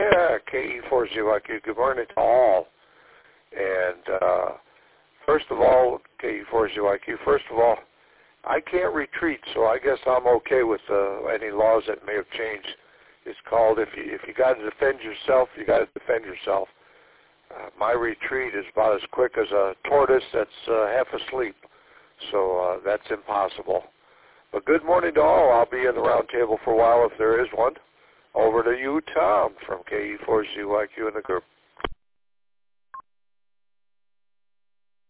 Yeah, KE40IQ. Good morning to all. And first of all, KE40IQ, first of all, I can't retreat, so I guess I'm okay with any laws that may have changed. It's called if you got to defend yourself, you got to defend yourself. My retreat is about as quick as a tortoise that's half asleep, so that's impossible. But good morning to all. I'll be in the round table for a while if there is one. Over to you, Tom, from KE40IQ in the group.